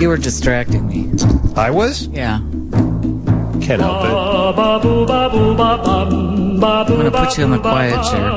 You were distracting me. I was? Yeah. Can't help it. I'm going to put you in the quiet chair.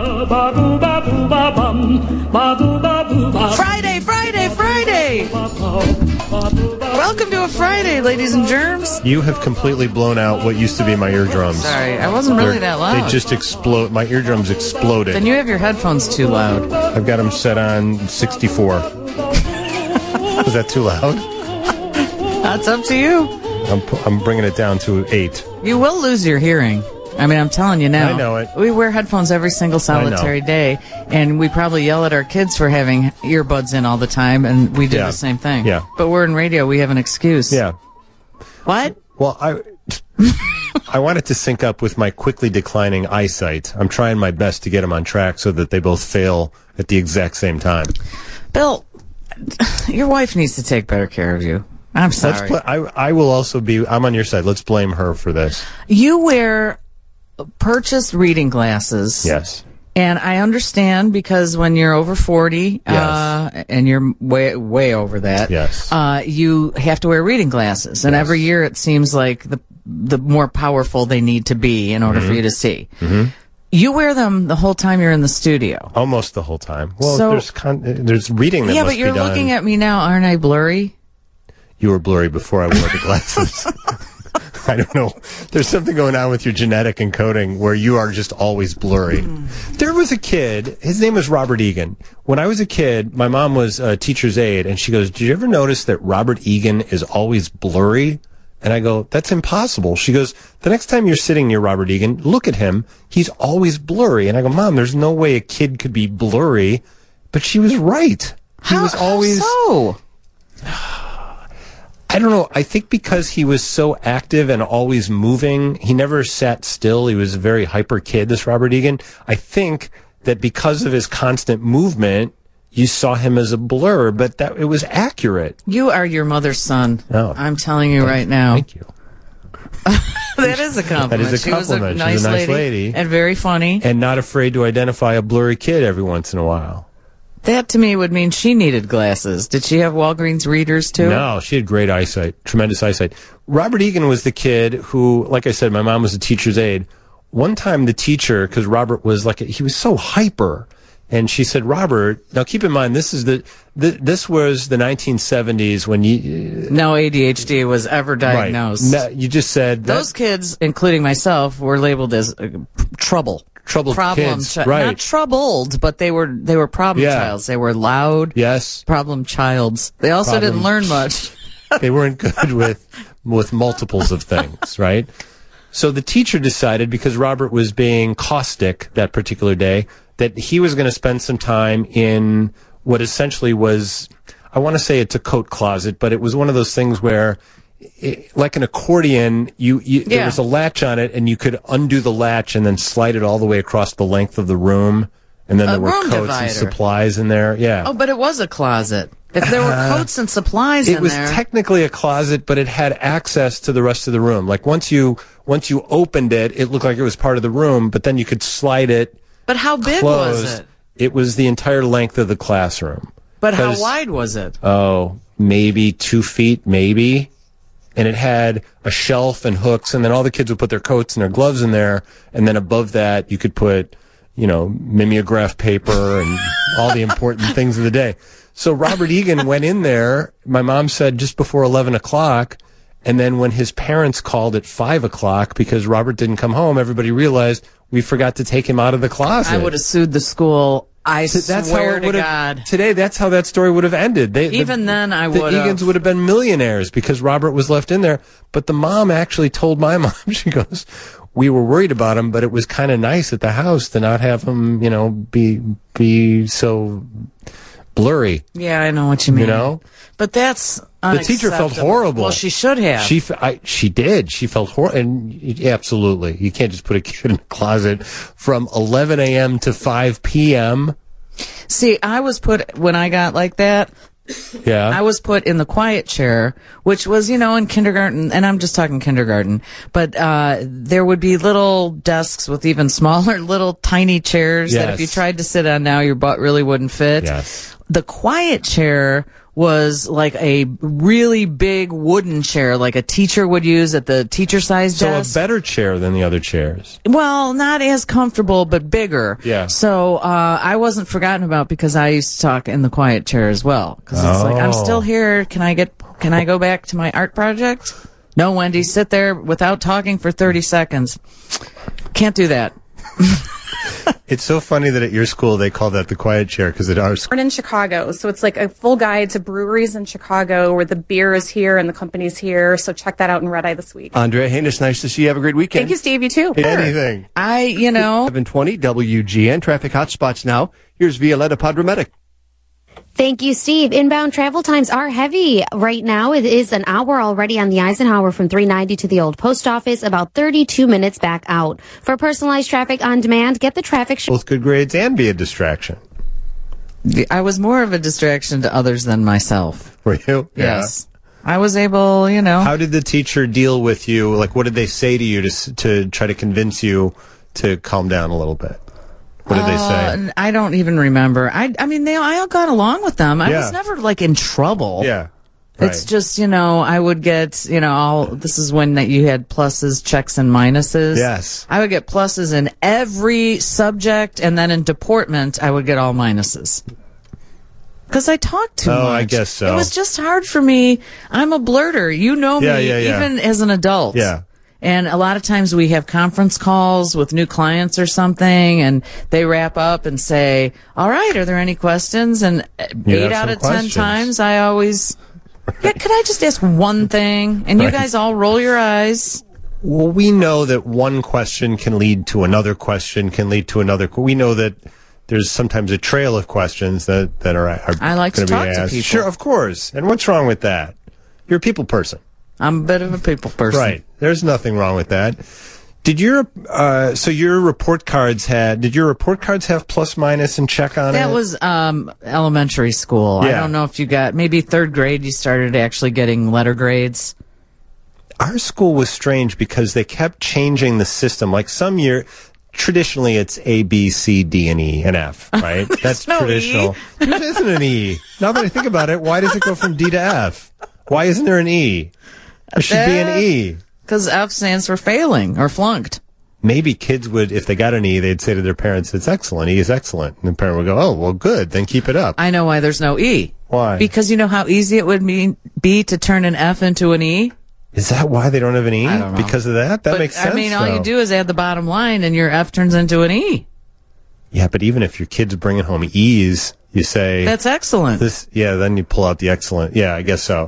Friday, Friday, Friday! Welcome to a Friday, ladies and germs. You have completely blown out what used to be my eardrums. Sorry, I wasn't really that loud. They just explode. My eardrums exploded. Then you have your headphones too loud. I've got them set on 64. Is that too loud? That's up to you. I'm bringing it down to 8. You will lose your hearing. I mean, I'm telling you now. I know it. We wear headphones every single solitary day, and we probably yell at our kids for having earbuds in all the time, and we do the same thing. Yeah. But we're in radio. We have an excuse. Yeah. What? Well, I want it to sync up with my quickly declining eyesight. I'm trying my best to get them on track so that they both fail at the exact same time. Bill, your wife needs to take better care of you. I'm sorry. I will also be. I'm on your side. Let's blame her for this. You wear purchased reading glasses. Yes. And I understand because when you're over 40, Yes. And you're way over that, Yes. You have to wear reading glasses. And Yes. every year it seems like the more powerful they need to be in order for you to see. Mm-hmm. You wear them the whole time you're in the studio. Almost the whole time. Well, So- there's reading that Yeah, must but you're be done. looking at me now. Aren't I blurry? You were blurry before I wore the glasses. I don't know. There's something going on with your genetic encoding where you are just always blurry. There was a kid, his name was Robert Egan. When I was a kid, my mom was a teacher's aide, and she goes, "Did you ever notice that Robert Egan is always blurry?" And I go, "That's impossible." She goes, "The next time you're sitting near Robert Egan, look at him. He's always blurry." And I go, "Mom, there's no way a kid could be blurry." But she was right. He was always... How so? I don't know. I think because he was so active and always moving, he never sat still. He was a very hyper kid, this Robert Egan. I think that because of his constant movement, you saw him as a blur, but that it was accurate. You are your mother's son. Oh. I'm telling you right now. Thank you. That is a compliment. That is a She was compliment. a nice, She's a nice lady. and very funny. And not afraid to identify a blurry kid every once in a while. That to me would mean she needed glasses. Did she have Walgreens readers too? No, she had great eyesight, tremendous eyesight. Robert Egan was the kid who, like I said, my mom was a teacher's aide. One time the teacher, because Robert was he was so hyper, and she said, "Robert, now keep in mind, this was the 1970s when no ADHD was ever diagnosed. Right. No, you just said those kids, including myself, were labeled as troubled kids, right? Not troubled, but they were problem childs. They were loud, problem childs. They also didn't learn much. They weren't good with multiples of things, right? So the teacher decided, because Robert was being caustic that particular day, that he was going to spend some time in what essentially was, I want to say it's a coat closet, but it was one of those things where, like an accordion, there was a latch on it, and you could undo the latch and then slide it all the way across the length of the room, and then there were coats divider. and supplies in there. Yeah. Oh, but it was a closet. If there were coats and supplies in there. It was technically a closet, but it had access to the rest of the room. Like once you opened it, it looked like it was part of the room, but then you could slide it. But how big closed. was it? It was the entire length of the classroom. But how wide was it? Oh, maybe 2 feet, maybe. And it had a shelf and hooks, and then all the kids would put their coats and their gloves in there, and then above that you could put, mimeograph paper and all the important things of the day. So Robert Egan went in there, my mom said, just before 11 o'clock, and then when his parents called at 5 o'clock because Robert didn't come home, everybody realized we forgot to take him out of the closet. I would have sued the school. I swear to God. Today, that's how that story would have ended. Then I would have. The Egans would have been millionaires because Robert was left in there. But the mom actually told my mom, she goes, we were worried about him, but it was kind of nice at the house to not have him, be so blurry. Yeah, I know what you mean. But that's unacceptable. The teacher felt horrible. Well, she should have. She did. She felt horrible. And absolutely. You can't just put a kid in a closet from 11 a.m. to 5 p.m. See, I was put, when I got like that, I was put in the quiet chair, which was, in kindergarten, and I'm just talking kindergarten, but there would be little desks with even smaller, little tiny chairs that if you tried to sit on now, your butt really wouldn't fit. Yes. The quiet chair was like a really big wooden chair, like a teacher would use at the teacher-sized desk. So a better chair than the other chairs. Well, not as comfortable, but bigger. Yeah. So I wasn't forgotten about because I used to talk in the quiet chair as well. Because it's like, I'm still here. Can I go back to my art project? No, Wendy, sit there without talking for 30 seconds. Can't do that. It's so funny that at your school they call that the quiet chair, because at our school in Chicago, so it's like a full guide to breweries in Chicago where the beer is here and the company's here. So check that out in Red Eye this week. Andrea Haynes, nice to see you. Have a great weekend. Thank you, Steve. You too. Anything. 720 WGN traffic hotspots now. Here's Violetta Padramedic. Thank you, Steve. Inbound travel times are heavy. Right now, it is an hour already on the Eisenhower from 390 to the old post office, about 32 minutes back out. For personalized traffic on demand, get the traffic... Both good grades and be a distraction. I was more of a distraction to others than myself. Were you? Yes. Yeah. I was able, How did the teacher deal with you? Like, what did they say to you to try to convince you to calm down a little bit? What did they say? I don't even remember. I mean, I all got along with them. I was never, like, in trouble. Yeah. Right. It's just, I would get, this is when you had pluses, checks, and minuses. Yes. I would get pluses in every subject, and then in deportment, I would get all minuses. Because I talked too much. Oh, I guess so. It was just hard for me. I'm a blurter. You know me, even as an adult. Yeah. And a lot of times we have conference calls with new clients or something, and they wrap up and say, all right, are there any questions? And 8 out of 10 times I always, could I just ask one thing? And you guys all roll your eyes. Well, we know that one question can lead to another question, can lead to another. We know that there's sometimes a trail of questions that are I like to talk to people. Sure, of course. And what's wrong with that? You're a people person. I'm a bit of a people person. Right. There's nothing wrong with that. Did your report cards have plus, minus, and check on it? That was elementary school. Yeah. I don't know if you got, maybe third grade you started actually getting letter grades. Our school was strange because they kept changing the system. Like some year, traditionally it's A, B, C, D, and E, and F, right? That's no traditional. E. There isn't an E. Now that I think about it, why does it go from D to F? Why isn't there an E? There should be an E. Because F stands for failing or flunked. Maybe kids would, if they got an E, they'd say to their parents, it's excellent. E is excellent. And the parent would go, oh, well, good. Then keep it up. I know why there's no E. Why? Because you know how easy it would be to turn an F into an E? Is that why they don't have an E? I don't know. Because of that? That makes sense, I mean, all you do is add the bottom line and your F turns into an E. Yeah, but even if your kid's bringing home E's, you say... That's excellent. Then you pull out the excellent. Yeah, I guess so.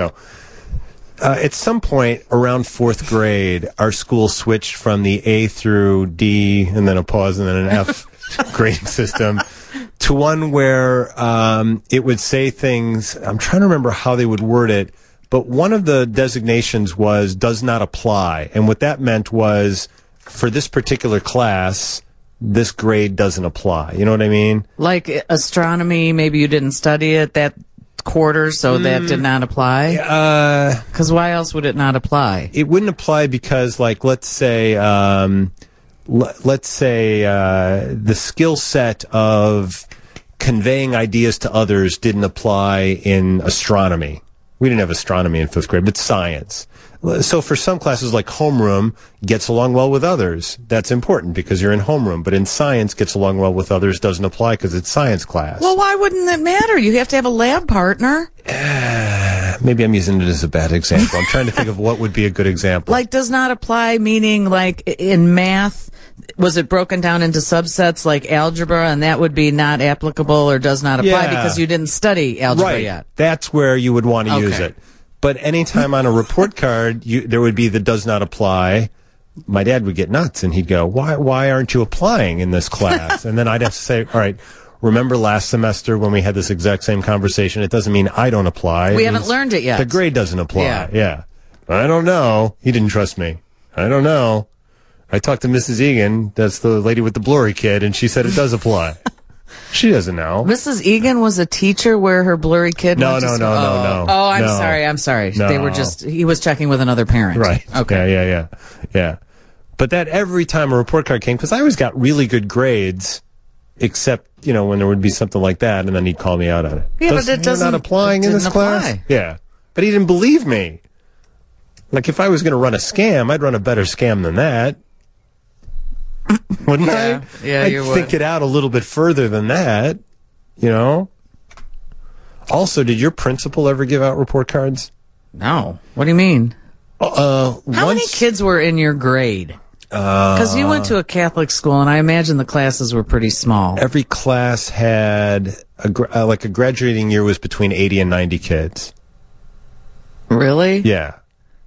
At some point around fourth grade, our school switched from the A through D and then a pause and then an F grading system to one where it would say things. I'm trying to remember how they would word it, but one of the designations was does not apply. And what that meant was for this particular class, this grade doesn't apply. You know what I mean? Like astronomy, maybe you didn't study it that quarter, so that did not apply? Because why else would it not apply? It wouldn't apply because, like, let's say the skill set of conveying ideas to others didn't apply in astronomy. We didn't have astronomy in fifth grade, but science. So for some classes like homeroom, gets along well with others. That's important because you're in homeroom. But in science, gets along well with others doesn't apply because it's science class. Well, why wouldn't that matter? You have to have a lab partner. Maybe I'm using it as a bad example. I'm trying to think of what would be a good example. Like does not apply, meaning like in math, was it broken down into subsets like algebra, and that would be not applicable or does not apply because you didn't study algebra yet? That's where you would want to use it. But anytime on a report card, there would be the does not apply. My dad would get nuts, and he'd go, why aren't you applying in this class? And then I'd have to say, all right, remember last semester when we had this exact same conversation? It doesn't mean I don't apply. We haven't learned it yet. The grade doesn't apply. Yeah. I don't know. He didn't trust me. I don't know. I talked to Mrs. Egan, that's the lady with the blurry kid, and she said it does apply. She doesn't know. Mrs. Egan was a teacher where her blurry kid No. Oh, I'm sorry. No. They were he was checking with another parent. Right. Okay. Yeah. But that every time a report card came, because I always got really good grades except, when there would be something like that, and then he'd call me out on it. Yeah, but it doesn't. You're not applying in this class? Yeah. But he didn't believe me. Like, if I was going to run a scam, I'd run a better scam than that. Wouldn't I? Yeah, you I'd would. think it out a little bit further than that, Also, did your principal ever give out report cards? No. What do you mean? How many kids were in your grade? Because you went to a Catholic school, and I imagine the classes were pretty small. Every class had a graduating year was between 80 and 90 kids. Really? Yeah.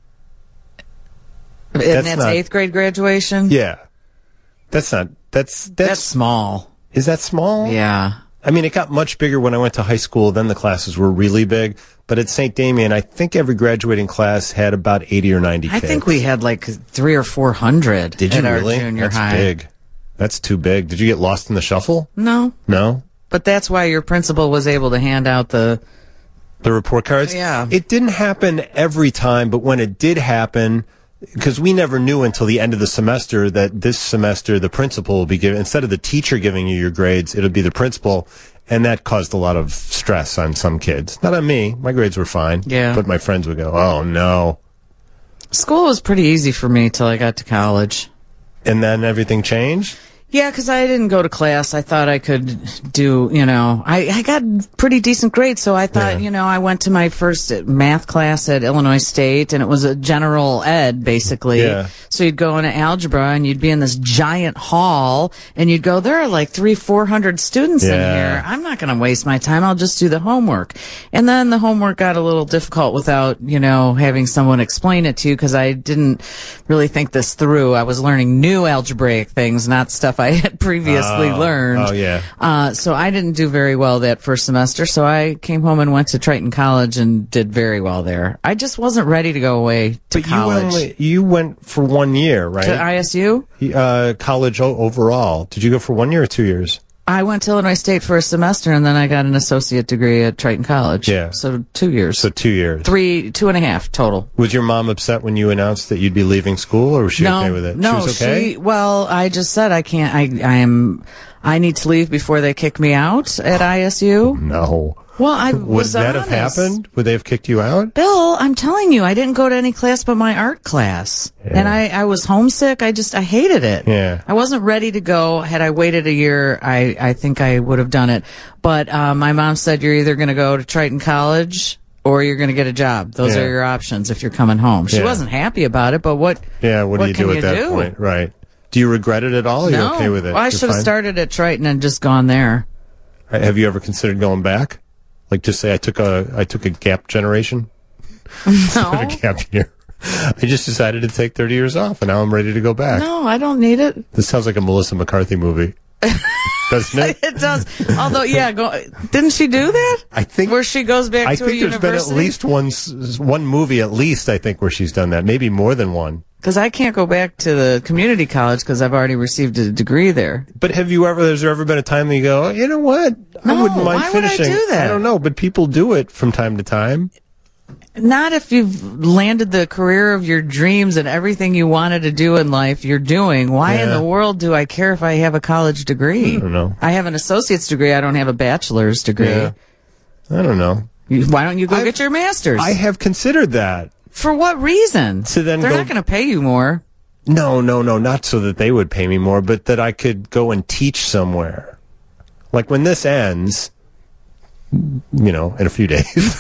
And that's 8th grade graduation? Yeah. That's small. Is that small? Yeah. I mean, it got much bigger when I went to high school. Then the classes were really big. But at St. Damien, I think every graduating class had about 80 or 90 kids. I think we had like 300 or 400 Did you at really? our junior That's high. big. That's too big. Did you get lost in the shuffle? No. No? But that's why your principal was able to hand out the report cards? Yeah. It didn't happen every time, but when it did happen, because we never knew until the end of the semester that this semester the principal will be giving, instead of the teacher giving you your grades, it'll be the principal. And that caused a lot of stress on some kids. Not on me. My grades were fine. Yeah. But my friends would go, oh, no. School was pretty easy for me till I got to college. And then everything changed? Yeah, because I didn't go to class. I thought I could do, I got pretty decent grades. So I thought, I went to my first math class at Illinois State, and it was a general ed, basically. Yeah. So you'd go into algebra, and you'd be in this giant hall, and you'd go, there are like 300-400 students in here. I'm not going to waste my time. I'll just do the homework. And then the homework got a little difficult without, having someone explain it to you, because I didn't really think this through. I was learning new algebraic things, not stuff I had previously learned. Oh, yeah. So I didn't do very well that first semester, so I came home and went to Triton College and did very well there. I just wasn't ready to go away to college. You went for 1 year, right? To ISU? College overall. Did you go for 1 year or 2 years? I went to Illinois State for a semester, and then I got an associate degree at Triton College. Yeah. So 2 years. So 2 years. 2.5 total. Was your mom upset when you announced that you'd be leaving school, or was she okay with it? No, she was okay? I just said I can't, I need to leave before they kick me out at ISU. No. Well, I Would was that honest. have happened? Would they have kicked you out? Bill, I'm telling you, I didn't go to any class but my art class. Yeah. And I was homesick. I hated it. Yeah. I wasn't ready to go. Had I waited a year, I think I would have done it. But my mom said, you're either going to go to Triton College or you're going to get a job. Those are your options if you're coming home. She wasn't happy about it, but what do you do at that point? Right. Do you regret it at all? Are you okay with it? Well, I should have started at Triton and just gone there. Have you ever considered going back? Like, just say I took a gap generation. No. A gap year. I just decided to take 30 years off, and now I'm ready to go back. No, I don't need it. This sounds like a Melissa McCarthy movie. Doesn't it? It does. Although, didn't she do that? I think where she goes back to a university. I think there's been at least one movie, at least, I think, where she's done that. Maybe more than one. Because I can't go back to the community college because I've already received a degree there. But has there ever been a time that you go, you know what? I wouldn't mind finishing. Why would I do that? I don't know, but people do it from time to time. Not if you've landed the career of your dreams and everything you wanted to do in life you're doing. Why in the world do I care if I have a college degree? I don't know. I have an associate's degree. I don't have a bachelor's degree. Yeah. I don't know. Why don't you go get your master's? I have considered that. For what reason? They're not going to pay you more. No, not so that they would pay me more, but that I could go and teach somewhere. Like when this ends, in a few days.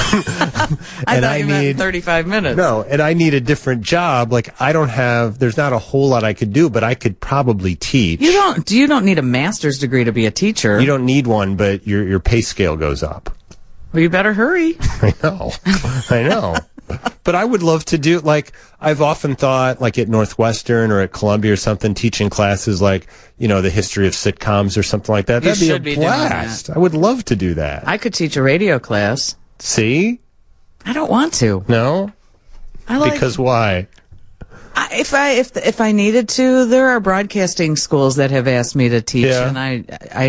I thought you meant 35 minutes. No, and I need a different job. Like there's not a whole lot I could do, but I could probably teach. You don't need a master's degree to be a teacher. You don't need one, but your pay scale goes up. Well, you better hurry. I know. But I would love to do, like, I've often thought, like at Northwestern or at Columbia or something, teaching classes like, the history of sitcoms or something like that. That'd be a blast. I would love to do that. I could teach a radio class. See? I don't want to. No? Because why? If I needed to, there are broadcasting schools that have asked me to teach, and I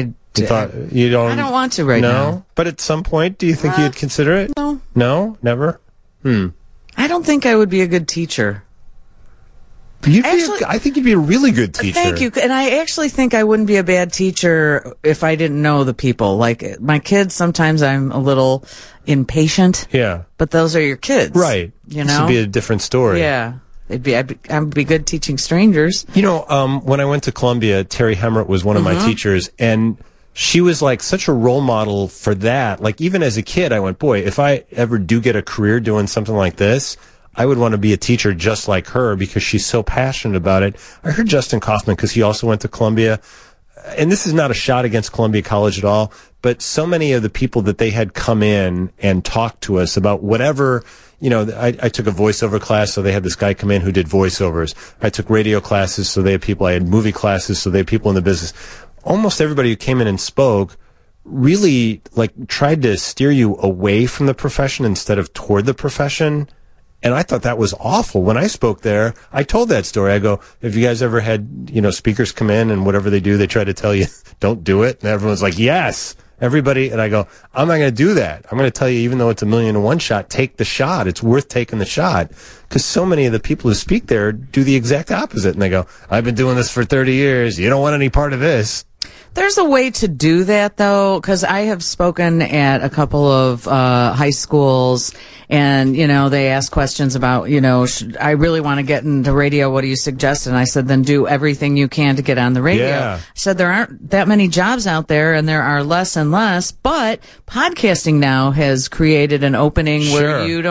don't want to right now. No? But at some point, do you think you'd consider it? No. No? Never? I don't think I would be a good teacher. I think you'd be a really good teacher. Thank you. And I actually think I wouldn't be a bad teacher if I didn't know the people. Like my kids, sometimes I'm a little impatient. Yeah. But those are your kids. Right. You know? This would be a different story. Yeah. I'd be good teaching strangers. You know, when I went to Columbia, Terry Hemritt was one of my teachers, and she was like such a role model for that. Like even as a kid, I went, boy, if I ever do get a career doing something like this, I would want to be a teacher just like her because she's so passionate about it. I heard Justin Kaufman, because he also went to Columbia, and this is not a shot against Columbia College at all, but so many of the people that they had come in and talk to us about whatever, you know, I took a voiceover class, so they had this guy come in who did voiceovers. I took radio classes, so they had people. I had movie classes, so they had people in the business. Almost everybody who came in and spoke really like tried to steer you away from the profession instead of toward the profession. And I thought that was awful. When I spoke there, I told that story. I go, have you guys ever had, you know, speakers come in and whatever they do, they try to tell you, don't do it? And everyone's like, yes, everybody. And I go, I'm not going to do that. I'm going to tell you, even though it's 1,000,001 shot, take the shot. It's worth taking the shot. Because so many of the people who speak there do the exact opposite. And they go, I've been doing this for 30 years. You don't want any part of this. There's a way to do that, though, because I have spoken at a couple of high schools, and, you know, they ask questions about, you know, I really want to get into radio. What do you suggest? And I said, then do everything you can to get on the radio. Yeah. I said, there aren't that many jobs out there, and there are less and less, but podcasting now has created an opening where you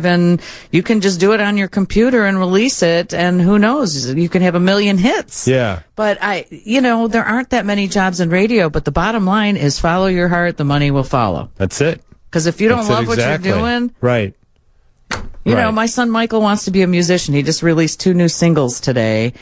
can just do it on your computer and release it, and who knows, you can have 1 million hits. Yeah. But there aren't that many jobs in radio, but the bottom line is follow your heart, the money will follow. That's it. Because if you don't love what you're doing, right. You know, my son Michael wants to be a musician. He just released 2 new singles today.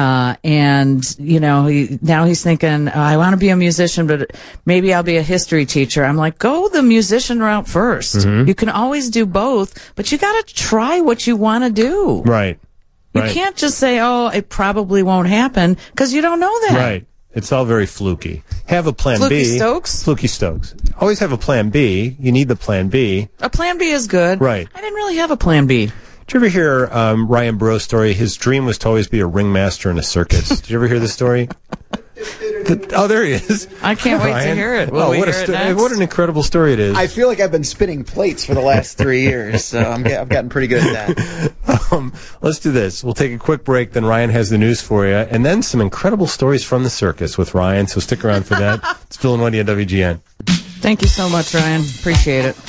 And, you know, now he's thinking, I want to be a musician, but maybe I'll be a history teacher. I'm like, go the musician route first. Mm-hmm. You can always do both, but you got to try what you want to do. Right. You can't just say, oh, it probably won't happen, because you don't know that. Right. It's all very fluky. Have a plan Fluky B. Stokes? Fluky Stokes. Always have a plan B. You need the plan B. A plan B is good. Right. I didn't really have a plan B. Did you ever hear Ryan Burroughs' story? His dream was to always be a ringmaster in a circus. Did you ever hear this story? Oh, there he is. I can't wait to hear it. Will we hear it next? What an incredible story it is. I feel like I've been spinning plates for the last 3 years, so I've gotten pretty good at that. Let's do this. We'll take a quick break, then Ryan has the news for you, and then some incredible stories from the circus with Ryan, so stick around for that. It's Bill and Wendy on WGN. Thank you so much, Ryan. Appreciate it.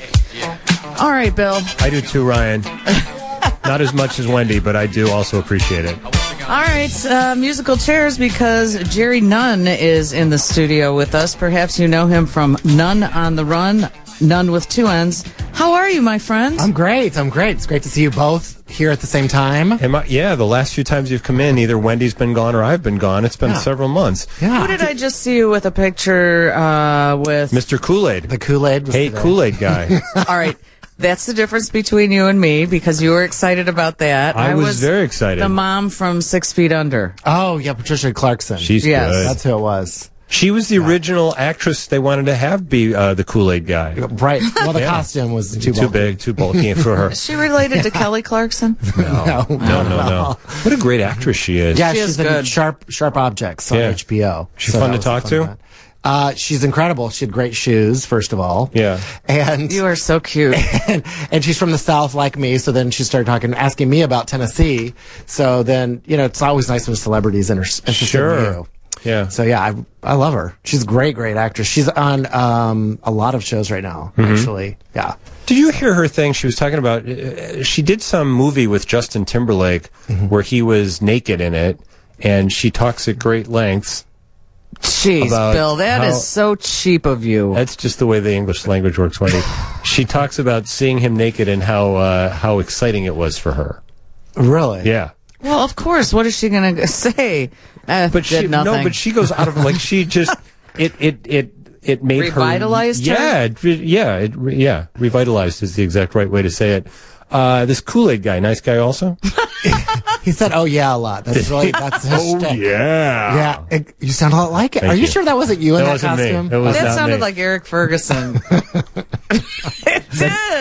All right, Bill. I do too, Ryan. Not as much as Wendy, but I do also appreciate it. All right, musical chairs, because Jerry Nunn is in the studio with us. Perhaps you know him from Nunn on the Run, Nunn with 2 N's. How are you, my friend? I'm great. It's great to see you both here at the same time. The last few times you've come in, either Wendy's been gone or I've been gone. It's been several months. Yeah. Who did I just see you with a picture with? Mr. Kool-Aid. The Kool-Aid. Hey, Kool-Aid guy. All right. That's the difference between you and me, because you were excited about that. I was very excited. The mom from 6 Feet Under. Oh, yeah, Patricia Clarkson. She's good. That's who it was. She was the original actress they wanted to have be the Kool-Aid guy. Right. Well, the costume was too big, too bulky for her. Is she related to Kelly Clarkson? No. What a great actress she is. Yeah, she she's is in good. Sharp Objects on HBO. She's fun to talk to. She's incredible. She had great shoes, first of all. Yeah. And you are so cute. And she's from the South like me, so then she started asking me about Tennessee. So then, you know, it's always nice when celebrities interested in you. Yeah. So yeah, I love her. She's a great actress. She's on a lot of shows right now, actually. Yeah. Did you hear her thing? She was talking about, she did some movie with Justin Timberlake where he was naked in it, and she talks at great lengths. Jeez, Bill, that is so cheap of you. That's just the way the English language works, Wendy. She talks about seeing him naked and how exciting it was for her. Really? Yeah. Well, of course. What is she going to say? But she goes out of she just it made revitalized her. Yeah, revitalized is the exact right way to say it. This Kool-Aid guy, nice guy also. He said, "Oh yeah," a lot. That's his shtick. Yeah. Yeah. You sound a lot like it. Thank Are you you. sure that wasn't you in that wasn't costume? me. That sounded like Eric Ferguson. It did.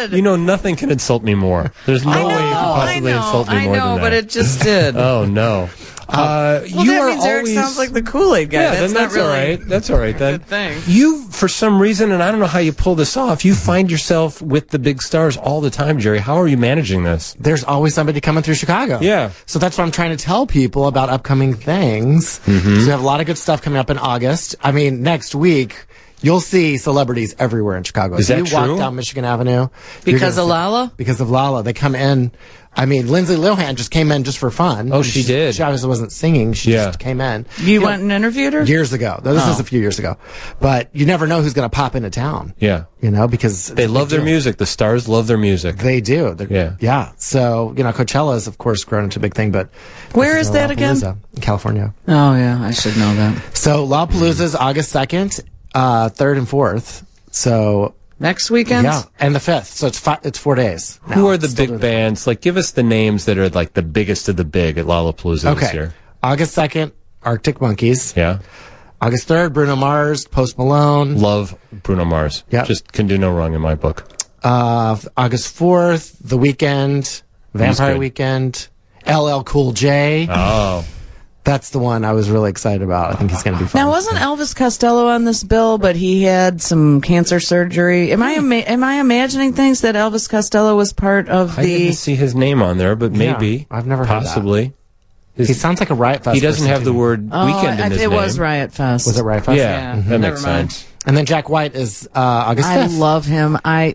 did. You know, nothing can insult me more. There's no way you can possibly insult me more than that. I know, but it just did. Oh, no. Well, you that are means Eric always... sounds like the Kool-Aid guy. Yeah, that's then that's not really all right. That's all right, then. a good thing. You, for some reason, and I don't know how you pull this off, you find yourself with the big stars all the time, Jerry. How are you managing this? There's always somebody coming through Chicago. Yeah. So that's what I'm trying to tell people about upcoming things. So we have a lot of good stuff coming up in August. I mean, next week, you'll see celebrities everywhere in Chicago. Is that you true? walk down Michigan Avenue. Because of Lala? Because of Lala. They come in. I mean, Lindsay Lohan just came in just for fun. Oh, she did. She obviously wasn't singing. She just came in. You went and interviewed her? Years ago. This is a few years ago. But you never know who's going to pop into town. Yeah. You know, because They love their music. The stars love their music. They do. Yeah. So, you know, Coachella is, of course, grown into a big thing, but... Where is that again? In California. Oh, yeah. I should know that. So, Lollapalooza is August 2nd, 3rd and 4th. So... Next weekend? Yeah, and the 5th. So it's 4 days. Who are the big bands? Like, give us the names that are like the biggest of the big at Lollapalooza this year. August 2nd, Arctic Monkeys. Yeah. August 3rd, Bruno Mars, Post Malone. Love Bruno Mars. Yeah. Just can do no wrong in my book. August 4th, The Weeknd, Vampire Weekend, LL Cool J. Oh. That's the one I was really excited about. I think he's going to be fun. Now, wasn't Elvis Costello on this bill, but he had some cancer surgery? Am I imagining things that Elvis Costello was part of the... I didn't see his name on there, but maybe. I've never heard possibly. He sounds like a Riot Fest. He doesn't have the word weekend in his name. It was Riot Fest. Was it Riot Fest? Yeah, that makes sense. And then Jack White is August 5th. I love him. I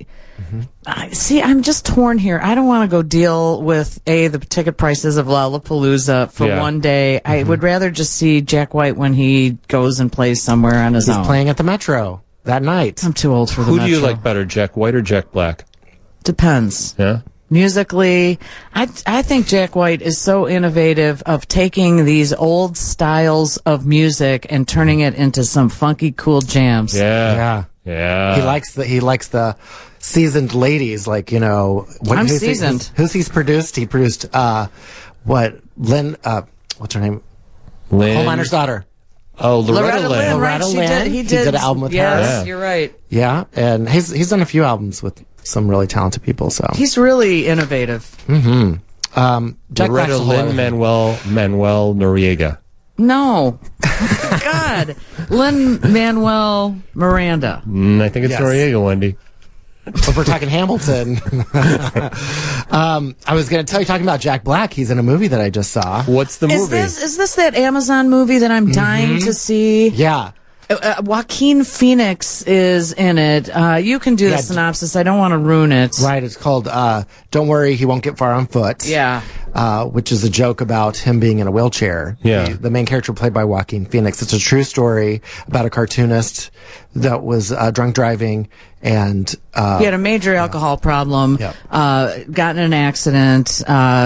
see. I'm just torn here. I don't want to go deal with the ticket prices of Lollapalooza for one day. I would rather just see Jack White when he goes and plays somewhere on his own. He's playing at the Metro that night. I'm too old for the Who Metro. do you like better, Jack White or Jack Black? Depends. Yeah. Musically, I think Jack White is so innovative of taking these old styles of music and turning it into some funky, cool jams. Yeah. He likes the seasoned ladies, like, you know. I'm seasoned. Who's he's produced? He produced Lynn. What's her name? Lynn. Coal Miner's Daughter. Oh, Loretta Lynn. Loretta Lynn. He did an album with her. Yes, you're right. Yeah, and he's done a few albums with some really talented people. So he's really innovative. Jack Loretta Lynn, Manuel Noriega. No, God, Lin-Manuel Miranda. I think it's Noriega, Wendy. If we're talking Hamilton, I was going to tell you, talking about Jack Black, he's in a movie that I just saw. What's the movie? Is this that Amazon movie that I'm dying to see? Yeah. Joaquin Phoenix is in it. You can do the synopsis. I don't want to ruin it. Right. It's called Don't Worry, He Won't Get Far on Foot. Yeah. Which is a joke about him being in a wheelchair. Yeah. The main character played by Joaquin Phoenix. It's a true story about a cartoonist that was drunk driving and he had a major alcohol problem, got in an accident,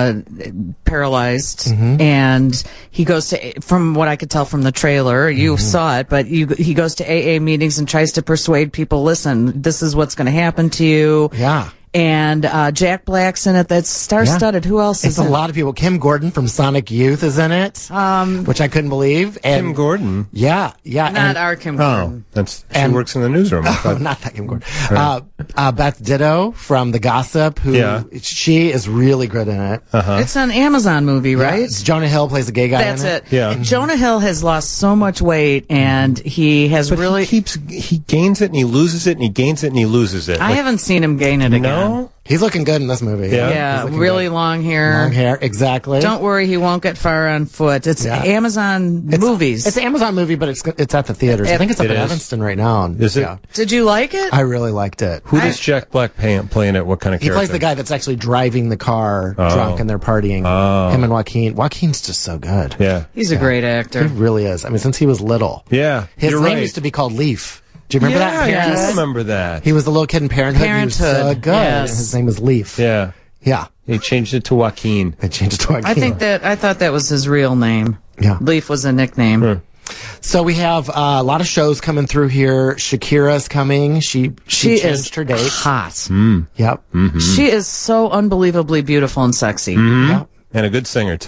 paralyzed, and he goes to, from what I could tell from the trailer, you saw it, but he goes to AA meetings and tries to persuade people, listen, this is what's going to happen to you. Yeah. And Jack Black's in it. That's star-studded. Who else is in it? It's a lot of people. Kim Gordon from Sonic Youth is in it, which I couldn't believe. And Kim Gordon? Yeah. Not our Kim Gordon. She works in the newsroom. Not that Kim Gordon. Beth Ditto from The Gossip, she is really good in it. It's an Amazon movie, right? Yeah. Jonah Hill plays a gay guy That's in it. Yeah. And Jonah Hill has lost so much weight, and he has he gains it and he loses it and he gains it and he loses it. I haven't seen him gain it again. No? He's looking good in this movie. Yeah, really long hair. Long hair, exactly. Don't worry, he won't get far on foot. It's Amazon movies. It's an Amazon movie, but it's at the theaters. I think it's up in Evanston right now. Is it? Yeah. Did you like it? I really liked it. Who does Jack Black play in it? What kind of character? He plays the guy that's actually driving the car drunk and they're partying. Him and Joaquin. Joaquin's just so good. Yeah. He's a great actor. He really is. I mean, since he was little. Yeah. His name used to be called Leaf. Do you remember that? Yeah, I do remember that. He was the little kid in Parenthood. He was so good. Yes. And his name was Leaf. Yeah. Yeah. He changed it to Joaquin. They changed it to Joaquin. I thought that was his real name. Yeah. Leaf was a nickname. So we have a lot of shows coming through here. Shakira's coming. She changed her date. Hot. Yep. She is so unbelievably beautiful and sexy. Yep. And a good singer, too.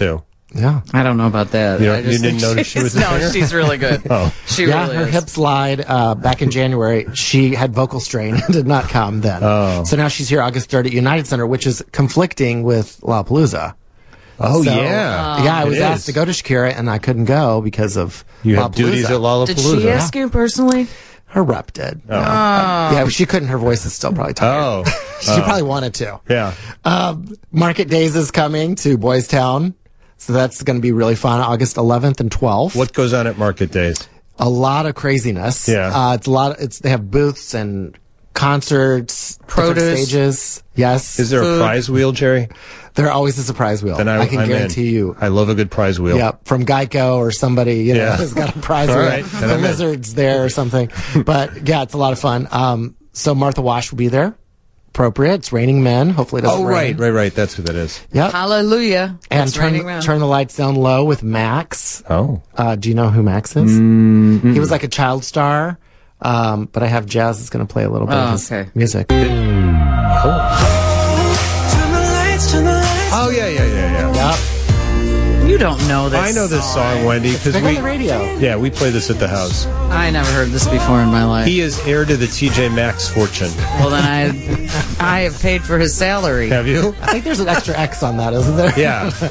Yeah. I don't know about that. You I just didn't think notice she was a singer? No, she's really good. Oh. She Yeah, really her is. hips lied back in January. She had vocal strain and did not come then. Oh. So now she's here August 3rd at United Center, which is conflicting with Lollapalooza. Oh, So, yeah. Yeah, I was It asked is. to go to Shakira, and I couldn't go because of You have Lollapalooza. duties at Lollapalooza. Did she ask you personally? Her rep did. Oh. Yeah, she couldn't. Her voice is still probably tired. Oh. She probably wanted to. Yeah. Market Days is coming to Boys Town. So that's going to be really fun, August 11th and 12th. What goes on at Market Days? A lot of craziness. Yeah. They have booths and concerts, different Produce. stages. Yes. Is there Food. a prize wheel, Jerry? There always is a prize wheel. Then I can I'm guarantee in. you. I love a good prize wheel. Yeah, from Geico or somebody, Yeah. has got a prize All wheel. right, then The I'm in. Lizard's there or something. But yeah, it's a lot of fun. So Martha Wash will be there. Appropriate. It's Raining Men. Hopefully it doesn't Oh, rain. right. That's who that is. Yep. Hallelujah. And It's raining men. turn the lights down low with Max. Oh. Do you know who Max is? Mm-hmm. He was like a child star. But I have Jazz is going to play a little bit of his okay. music. Oh, yeah. Yep. You don't know this. I know this song, Wendy, because Big on the radio. Yeah, we play this at the house. I never heard this before in my life. He is heir to the TJ Maxx fortune. Well, then I have paid for his salary. Have you? I think there's an extra X on that, isn't there?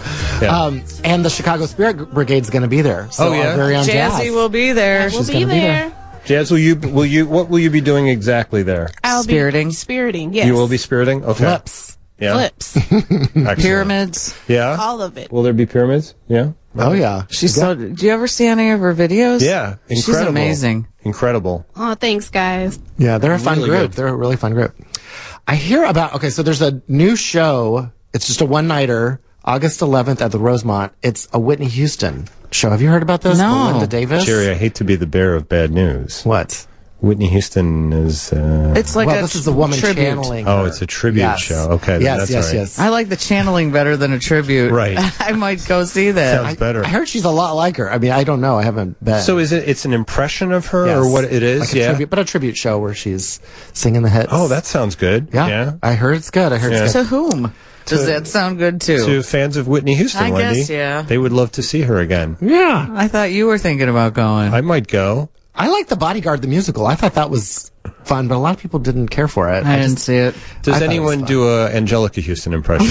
Yeah. And the Chicago Spirit Brigade's going to be there. So Oh, yeah? our very own Jazzy Jazz. will be there. We'll She's be gonna be there. Jazz, what will you be doing exactly there? Spiriting. Spiriting, yes. You will be spiriting? Okay. Flips. Yeah. Flips. Excellent. Pyramids. Yeah. All of it. Will there be pyramids? Yeah. Oh, yeah. She's so. Do you ever see any of her videos? Yeah. Incredible. She's amazing. Incredible. Oh, thanks, guys. Yeah, they're a fun Really group. good. They're a really fun group. I hear about, okay, so there's a new show. It's just a one-nighter, August 11th at the Rosemont. It's a Whitney Houston show. Have you heard about this? No. Belinda Davis? Jerry, I hate to be the bearer of bad news. What? Whitney Houston is. It's like Well, a this is a woman tribute. channeling Oh, her. it's a tribute Yes. show. Okay, then Yes, that's yes, all right. yes. I like the channeling better than a tribute. Right. I might go see that. Sounds better. I heard she's a lot like her. I mean, I don't know. I haven't been. So it's an impression of her, Yes. or what it is? Like a Yeah. tribute, but a tribute show where she's singing the hits. Oh, that sounds good. Yeah. I heard it's good. I heard Yeah. it's good. To whom? Does that sound good too? To fans of Whitney Houston, I Wendy, guess, yeah. they would love to see her again. Yeah. I thought you were thinking about going. I might go. I like The Bodyguard, the musical. I thought that was fun, but a lot of people didn't care for it. I didn't see it. Does I thought it anyone was do a Angelica Houston impression?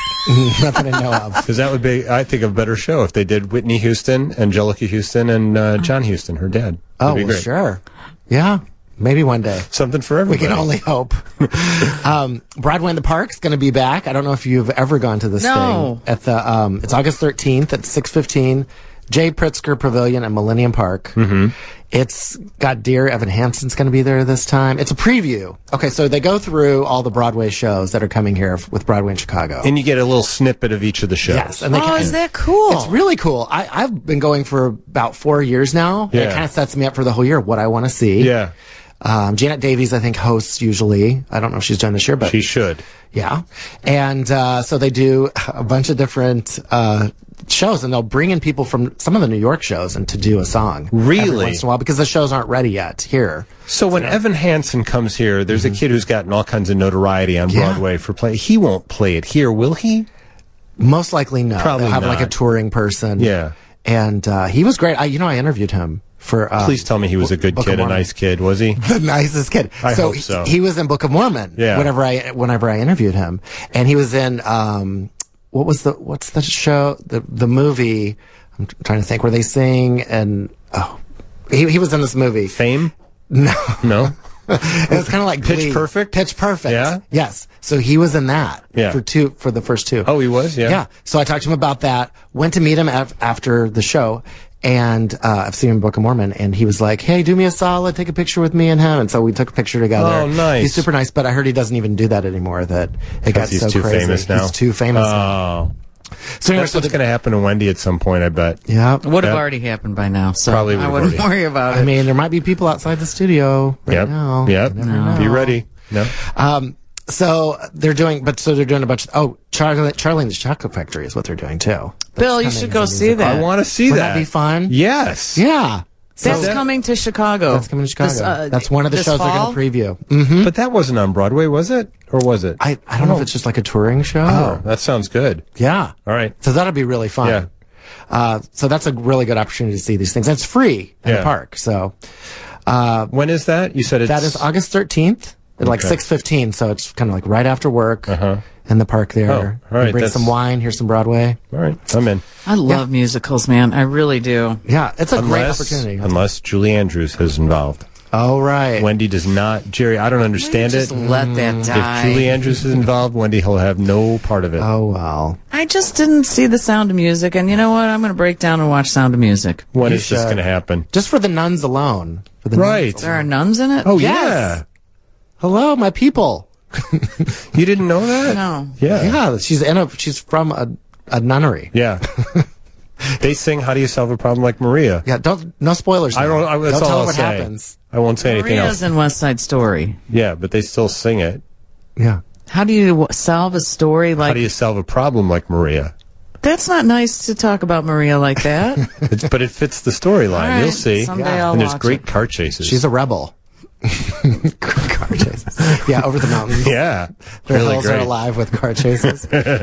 Nothing I know of. Because that would be, I think, a better show if they did Whitney Houston, Angelica Houston, and John Houston, her dad. Oh, That'd be well, great. sure. Yeah. Maybe one day. Something for We everybody. can only hope. Broadway in the Park's going to be back. I don't know if you've ever gone to this No. thing. At the, it's August 13th at 6:15. Jay Pritzker Pavilion at Millennium Park. Mm-hmm. It's got Dear Evan Hansen's going to be there this time. It's a preview. Okay, so they go through all the Broadway shows that are coming here with Broadway in Chicago. And you get a little snippet of each of the shows. Yes, and they Oh, is that cool? It's really cool. I've been going for about 4 years now. And Yeah. it kind of sets me up for the whole year, what I want to see. Yeah. Janet Davies, I think, hosts usually. I don't know if she's done this year, but She should. yeah. And so they do a bunch of different shows, and they'll bring in people from some of the New York shows and to do a song. Really? Every once in a while, because the shows aren't ready yet here. So when Evan Hansen comes here, there's a kid who's gotten all kinds of notoriety on Mm-hmm. Yeah. Broadway for playing. He won't play it here, will he? Most likely no. Probably They'll have like a not. touring person. Yeah. And he was great. I interviewed him for. Please tell me he was a good Book of kid, a Mormon. nice kid, was he? The nicest kid. I hope so. He was in Book of Mormon. Yeah. Whenever I interviewed him, and he was in what's the show, the movie? I'm trying to think where they sing, and he was in this movie. Fame? No, No. it was kind of like Pitch Glee. Perfect? Pitch Perfect. Yeah? Yes. So he was in that. Yeah. For the first two. Oh, he was? Yeah. Yeah. So I talked to him about that. Went to meet him after the show. And I've seen him in Book of Mormon, and he was like, "Hey, do me a solid, take a picture with me and him." And so we took a picture together. Oh, nice. He's super nice, but I heard he doesn't even do that anymore. That it got He's so too crazy. famous now. He's too famous. now. Oh. So anyway, That's what's going to happen to Wendy at some point, I bet. yeah. Would have Yeah. already happened by now, so Probably I would've wouldn't already. worry about it. I mean, there might be people outside the studio right Yep. now. Yep. You never know. Be ready. No. So they're doing a bunch of Charlie and the Chocolate Factory is what they're doing too. Bill, you That's should coming go as a see musical. that. I want to see Wouldn't that. that be fun? Yes. Yeah. That's that- coming to Chicago. That's coming to Chicago. This, That's one of the this shows fall? they're going to preview. Mm-hmm. But that wasn't on Broadway, was it? Or was it? I don't know if it's just like a touring show. Oh, that sounds good. Yeah. All right. So that'll be really fun. Yeah. So that's a really good opportunity to see these things. And it's free in the park. So, when is that? You said that is August 13th at like 6:15. So it's kind of like right after work in the park there. Oh, all right. Bring some wine, hear some Broadway. All right. I'm in. I love musicals, man. I really do. Yeah. It's a great opportunity. Unless Julie Andrews is involved. Oh, right. Wendy does not. Jerry, I don't understand Just let that die. If Julie Andrews is involved, Wendy will have no part of it. Oh, well. I just didn't see The Sound of Music, and you know what? I'm going to break down and watch Sound of Music. When is this going to happen? Just for the nuns alone. For the right. Nuns there are nuns in it? Oh, yes. yeah. Hello, my people. You didn't know that? No. Yeah. Yeah, she's from a nunnery. Yeah. They sing "How Do You Solve a Problem Like Maria." Yeah, no spoilers. That's don't all tell I'll what say. happens. I won't say anything Maria's else. in West Side Story. Yeah, but they still sing it. Yeah. How do you solve a story like... How do you solve a problem like Maria? That's not nice to talk about Maria like that. But it fits the storyline. All right, You'll see. someday I'll and there's watch great it. car chases. She's a rebel. Car chases. Yeah, over the mountains. Yeah. The really hills great. are alive with car chases.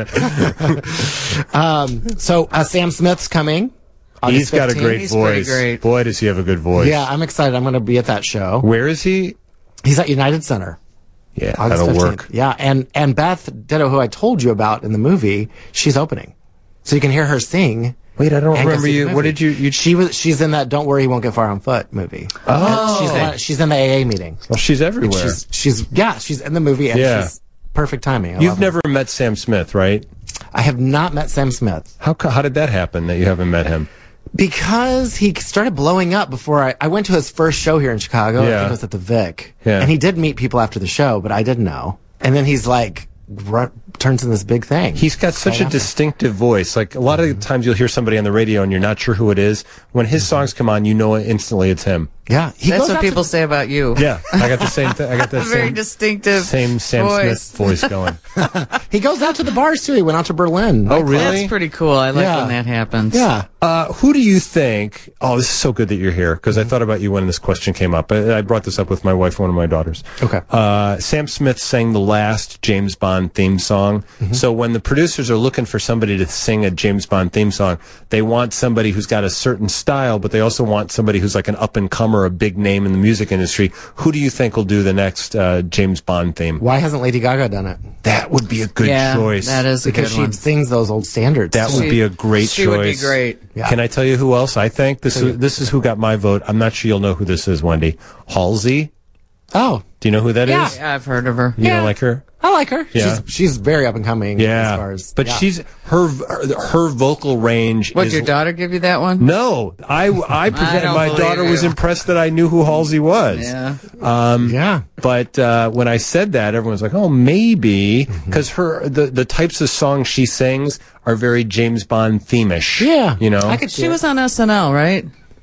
So Sam Smith's coming. He's got a 15th. great He's pretty voice. great. Boy, does he have a good voice. Yeah, I'm excited. I'm going to be at that show. Where is he? He's at United Center. Yeah, August that'll 15th. work. Yeah, and Beth Ditto, who I told you about in the movie, she's opening. So you can hear her sing. Wait, I don't and go remember see the you. movie. What did you? She's in that Don't Worry You Won't Get Far on Foot movie. Oh. She's in the AA meeting. Well, she's everywhere. She's in the movie and she's perfect timing. You've never met Sam Smith, right? I have not met Sam Smith. How did that happen that you haven't met him? Because he started blowing up before I went to his first show here in Chicago. I think it was at the Vic. Yeah. And he did meet people after the show, but I didn't know. And then he's like, turns into this big thing. He's got such a distinctive voice. Like a lot of the times you'll hear somebody on the radio and you're not sure who it is. When his songs come on, you know instantly it's him. Yeah. That's what people say about you. Yeah. I got the same thing. I got that Very distinctive same Sam voice. Smith voice going. He goes out to the bars too. He went out to Berlin. Oh, really? That's pretty cool. I like Yeah. when that happens. Yeah. Who do you think? Oh, this is so good that you're here because I thought about you when this question came up. I brought this up with my wife, one of my daughters. Okay. Sam Smith sang the last James Bond theme song. So when the producers are looking for somebody to sing a James Bond theme song, they want somebody who's got a certain style, but they also want somebody who's like an up-and-comer, a big name in the music industry. Who do you think will do the next James Bond theme? Why hasn't Lady Gaga done it? That would be a good choice. That is a Because good she one. sings those old standards. That would be a great She choice. would be great. Yeah. Can I tell you who else I think? This is who got my vote. I'm not sure you'll know who this is, Wendy. Halsey. Oh. Do you know who that Yeah. is? Yeah, I've heard of her. You don't like her? I like her. Yeah. She's very up and coming. Yeah. As far as, but she's her vocal range What, is your daughter give you that one? No, I presented. don't My believe daughter was you. impressed that I knew who Halsey was. Yeah. yeah. But when I said that, everyone's like, "Oh, maybe," because the types of songs she sings are very James Bond theme-ish. Yeah. you know. I could see She it. was on SNL, right?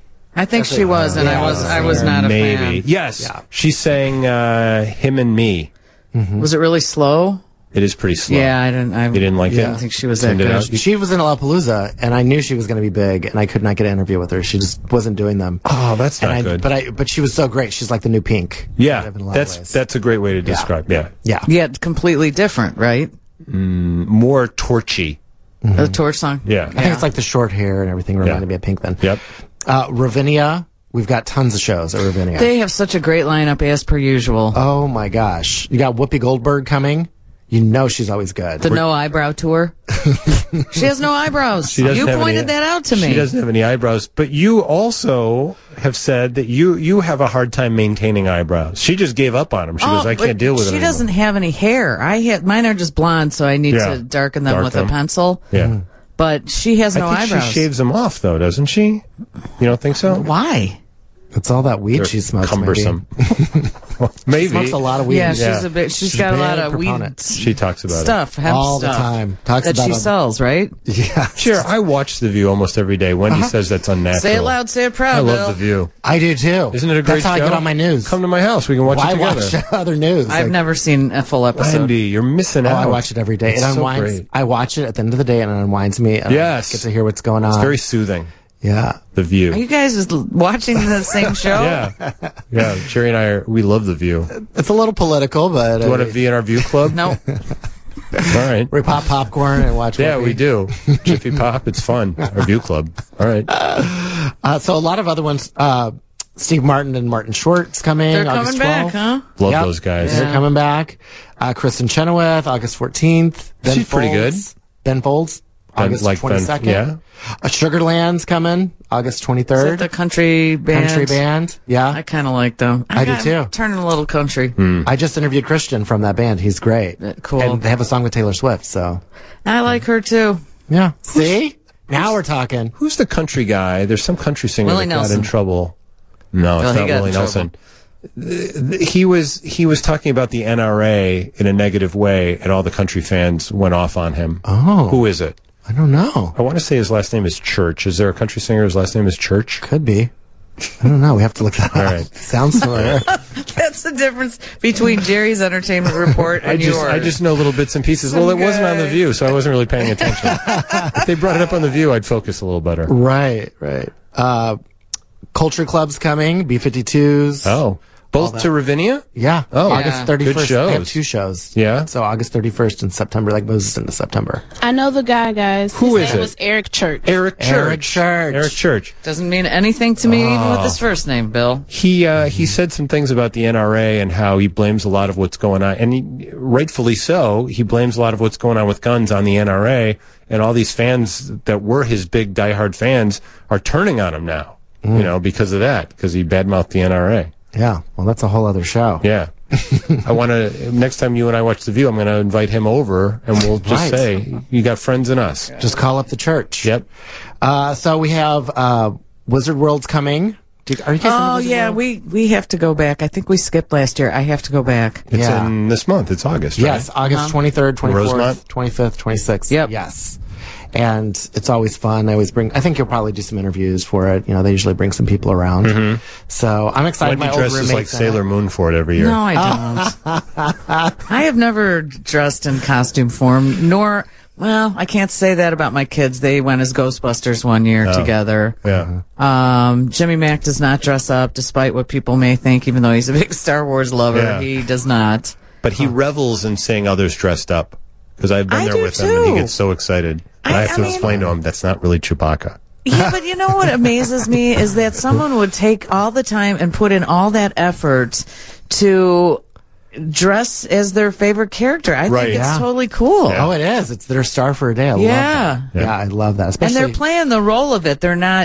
I think she was, and I was not a maybe. fan. Yes, Yeah. she sang "Him and Me." Was it really slow? It is pretty slow. Yeah, I didn't. You didn't like I it? didn't think she was that Tuned it good. out? She was in Lollapalooza, and I knew she was going to be big, and I could not get an interview with her. She just wasn't doing them. Oh, that's not good. But she was so great. She's like the new Pink. Yeah, kind of in a lot of ways. that's a great way to describe. Yeah, yeah. Yet completely different, right? more torchy. The Torch song. Yeah. I think it's like the short hair and everything reminded me of Pink then. Yep. Ravinia, we've got tons of shows at Ravinia. They have such a great lineup as per usual. Oh my gosh. You got Whoopi Goldberg coming. You know she's always good. The no eyebrow tour. She has no eyebrows. She doesn't You have pointed any- that out to me. She doesn't have any eyebrows, but you also have said that you have a hard time maintaining eyebrows. She just gave up on them. She goes, I but can't deal with it She anymore." doesn't have any hair. Mine are just blonde, so I need Yeah. to darken them Dark with them. a pencil. Yeah. But she has no I think eyebrows. she shaves them off, though, doesn't she? You don't think so? Why? It's all that weed They're she smokes. cumbersome. Maybe. Maybe. She smokes a lot of weed. Yeah, Yeah. she's got a lot of weed proponent. She talks about stuff, hemp All the stuff time. Talks that about she them. sells, right? Yeah. it. Sure, I watch The View almost every day. Wendy says that's unnatural. Say it loud, say it proud, I love Bill. The View. I do too. Isn't it a great That's how show? I get on my news. Come to my house. We can watch Why it together. watch other news? I've Like, never seen a full episode. Wendy, you're missing Oh, out. I watch it every day. It's It so unwinds. great. I watch it at the end of the day, and it unwinds me. And Yes. I get to hear what's going on. It's very soothing. Yeah. The View. Are you guys just watching the same show? Yeah. Yeah. Jerry and we love The View. Do It's a little political, but you want to be in our View Club? No. All right. We pop popcorn and watch. Yeah, we do. Jiffy Pop, it's fun. Our View Club. All right. So a lot of other ones. Steve Martin and Martin Short's coming. They're August coming 12th. back, huh? Love Yep. those guys. They're coming back. Kristen Chenoweth, August 14th. Ben She's pretty good. Ben Folds, August 22nd. Yeah. Sugarland's coming, August 23rd. Is that the country band? Country band. Yeah. I kind of like them. I do too. Turning a little country. I just interviewed Christian from that band. He's great. Cool. And they have a song with Taylor Swift, so. I like her too. Yeah. See? Now we're talking. Who's the country guy? There's some country singer Willie that got Nelson. in trouble. No, it's Well, he not got Willie in Nelson. He was talking about the NRA in a negative way, and all the country fans went off on him. Oh. Who is it? I don't know. I want to say his last name is Church. Is there a country singer whose last name is Church? Could be. I don't know. We have to look that up. All right. Sounds familiar. That's the difference between Jerry's entertainment report and yours. I just know little bits and pieces. Well, it wasn't on The View, so I wasn't really paying attention. If they brought it up on The View, I'd focus a little better. Right. Culture Club's coming, B-52s. Oh. Both to Ravinia? Yeah. Oh, August yeah. 31st. Good shows. They have 2 shows. Yeah. So August 31st in September, like Moses into September. I know the guy, guys. Who His is name it? was Eric Church. Eric Church. Eric Church. Eric Church. Doesn't mean anything to me, even with his first name, Bill. He said some things about the NRA and how he blames a lot of what's going on, and rightfully so. He blames a lot of what's going on with guns on the NRA, and all these fans that were his big diehard fans are turning on him now. Because of that, because he badmouthed the NRA. Yeah. Well, that's a whole other show. Yeah. I want to, next time you and I watch The View, I'm going to invite him over, and we'll just say, you got friends in us. Just call up the church. Yep. So we have Wizard World's coming. Are you guys Oh, yeah, we have to go back. I think we skipped last year. I have to go back. It's in this month. It's August, right? Yes, August 23rd, 24th, Rosemont? 25th, 26th. Yep. Yes. And it's always fun. I think you'll probably do some interviews for it. They usually bring some people around. So I'm excited. Wendy My old dresses like roommate's Sailor Moon for it every year. No, I don't. I have never dressed in costume form, nor, well, I can't say that about my kids. They went as Ghostbusters one year together. Yeah. Jimmy Mack does not dress up, despite what people may think, even though he's a big Star Wars lover. Yeah. He does not. But he revels in seeing others dressed up. Because I've been I there do with him, and he too. gets so excited. And I have to explain to him that's not really Chewbacca. Yeah, but you know what amazes me is that someone would take all the time and put in all that effort to dress as their favorite character. I Right. think it's Yeah. totally cool. Oh, it is. It's their star for a day. I love Yeah. that. Yeah, I love that. And Especially they're playing the role of it. They're not,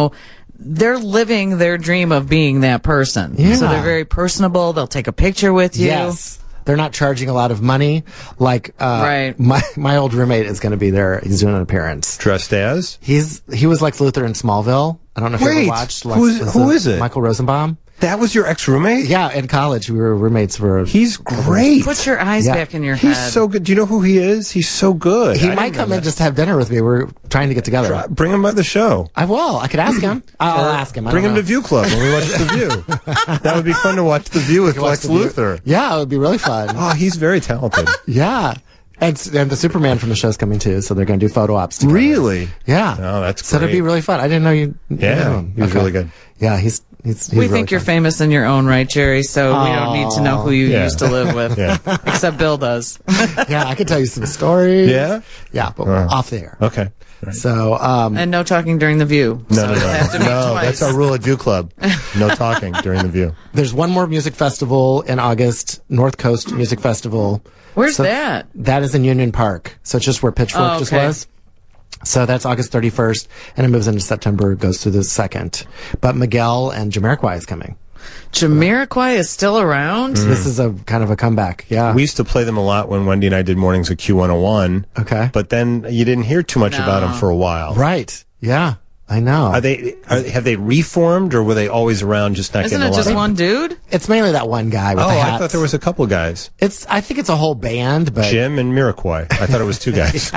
they're living their dream of being that person. Yeah. So they're very personable. They'll take a picture with you. Yes. They're not charging a lot of money. Like, Right. my old roommate is going to be there. He's doing an appearance. Dressed as? He was Lex Luthor in Smallville. I don't know if you Wait, ever watched. who is it? Michael Rosenbaum. That was your ex-roommate? Yeah, in college we were roommates for. He's great. Put your eyes Yeah. back in your head. He's so good. Do you know who he is? He's so good. He I might didn't come know in that. just to have dinner with me. We're trying to get together. Bring him by the show. I will. I could ask him. I'll ask him. I Bring don't him know. to View Club when we watch The View. That would be fun to watch The View with Lex The View. Luthor. Yeah, it would be really fun. Oh, he's very talented. Yeah. And the Superman from the show's coming too, so they're going to do photo ops together. Really? Yeah. Oh, that's So it'd great. be really fun. I didn't know you. Yeah, he was really good. Yeah, he's we really think you're fun. famous in your own right, Jerry, so we don't need to know who you Yeah. used to live with. Yeah. Except Bill does. Yeah, I could tell you some stories. Yeah? Yeah, but off the air. Okay. Right. So, And no talking during the view. No, so no, it'll have to be no. twice. That's our rule at View Club. No talking during The View. there's one more music festival in August, North Coast Music Festival. Where's So that? That is in Union Park. So it's just where Pitchfork Oh, just okay. was. So that's August 31st, and it moves into September, goes through the 2nd. But Miguel and Jamiroquai is coming. Jamiroquai is still around? This is a kind of a comeback. Yeah. We used to play them a lot when Wendy and I did mornings at Q101. Okay. But then you didn't hear too much about them for a while. Right. Yeah. I know. Have they reformed, or were they always around, just not Isn't getting it a lot just of... one dude? It's mainly that one guy with Oh, the hats. I thought there was a couple guys. I think it's a whole band, but Jim and Miraquai. I thought it was two guys.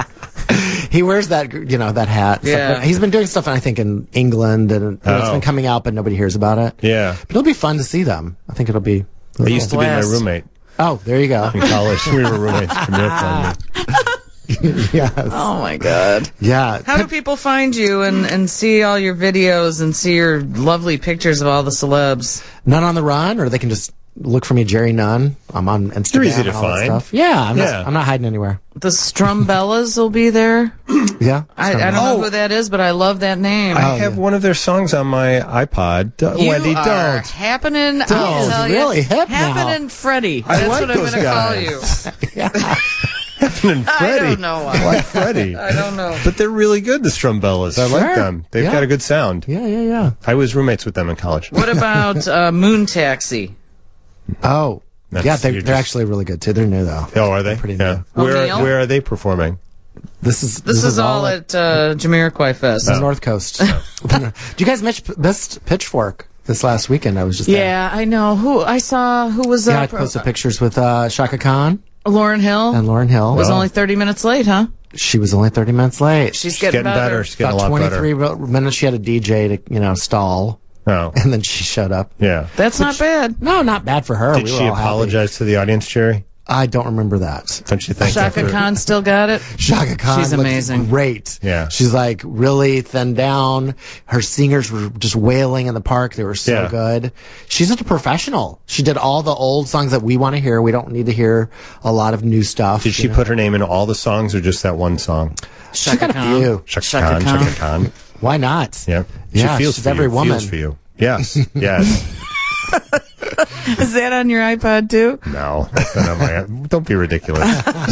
he wears that, that hat. Yeah. He's been doing stuff, I think, in England, and it's Oh. been coming out, but nobody hears about it. Yeah. But it'll be fun to see them. I think it'll be. They used to be my Blast. roommate Oh, there you go. in college. We were roommates. Miraquai and me. Yes. Oh, my God. Yeah. How do people find you and see all your videos and see your lovely pictures of all the celebs? None on the Run, or they can just look for me, Jerry Nunn. I'm on Instagram. They're easy to and all that find. stuff. Yeah, I'm not hiding anywhere. The Strumbellas will be there. Yeah. I don't know who that is, but I love that name. I have one of their songs on my iPod. Wendy, you are don't. happening. Don't. I'll tell you, Really hip now. happening Freddie. I That's like what I'm those going to call guys. you. And Freddie. I don't know why. I like Freddie. I don't know. But they're really good, the Strumbellas. I like them. They've got a good sound. Yeah. I was roommates with them in college. What about Moon Taxi? Oh. That's- they're you're just- actually really good too. They're new though. Oh, are they? Pretty Yeah. new. O'Neill? Where are they performing? This is all at Jamiroquai Fest. This is North Coast. Do you guys missed Pitchfork this last weekend? I was just there. Yeah, I know. Who was Yeah, I posted pictures with Shaka Khan Lauren Hill. and Lauren Hill. Was only 30 minutes late, huh? She was only 30 minutes late. She's getting better. She's getting About a lot better. 23 minutes she had a DJ to, stall. Oh. And then she showed up. Yeah. That's not bad. No, not bad for her. Did We were she all happy. apologize to the audience, Jerry? I don't remember that. Don't you think? Shaka Khan still got it. Shaka Khan She's looks amazing. great. Yeah. She's like really thinned down. Her singers were just wailing in the park. They were so good. She's a professional. She did all the old songs that we want to hear. We don't need to hear a lot of new stuff. Did she put her name in all the songs or just that one song? She got a few. Shaka Khan. Why not? Yeah. Yeah, she feels she's for every you. woman. Feels for you. Yes. Yes. Is that on your iPod too? No. Don't be ridiculous.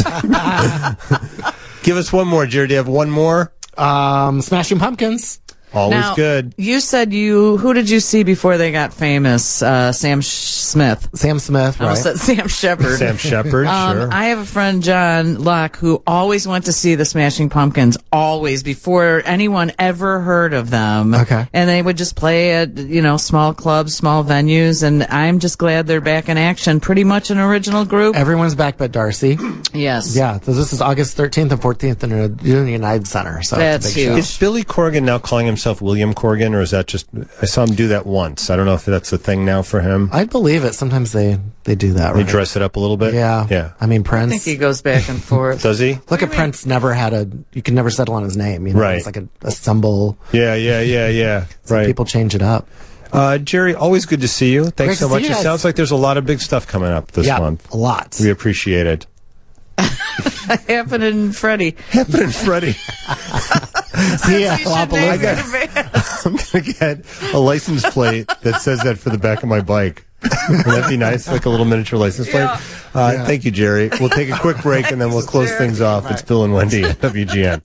Give us one more, Jerry. Do you have one more? Smashing Pumpkins. Always Now, good. You said who did you see before they got famous? Sam Smith. Sam Smith, I right? almost said Sam Shepard. Sam Shepard, sure. I have a friend, John Locke, who always went to see the Smashing Pumpkins, always, before anyone ever heard of them. Okay. And they would just play at, small clubs, small venues, and I'm just glad they're back in action. Pretty much an original group. Everyone's back but Darcy. Yes. Yeah, so this is August 13th and 14th in the United Center. So That's it's a big huge. Is Billy Corgan now calling himself William Corgan, or is that just... I saw him do that once. I don't know if that's a thing now for him. I believe it. Sometimes they do that, They right? dress it up a little bit? Yeah. Yeah. I mean, I Prince. think he goes back and forth. Does he? Look at Prince. Never had you can never settle on his name. Right. It's like a symbol. Yeah. Right. People change it up. Jerry, always good to see you. Thanks Great so to see much. you It guys. sounds like there's a lot of big stuff coming up this month. A lot. We appreciate it. Happening, Freddie. Happening, Freddie. See ya. You should Jalapa name Luca. the band. I'm going to get a license plate that says that for the back of my bike. Wouldn't that be nice? Like a little miniature license plate? Thank you, Jerry. We'll take a quick break and then we'll close things off. It's Bill and Wendy at WGN.